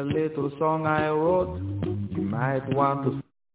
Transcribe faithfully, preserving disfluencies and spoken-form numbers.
a little song I wrote. You might want to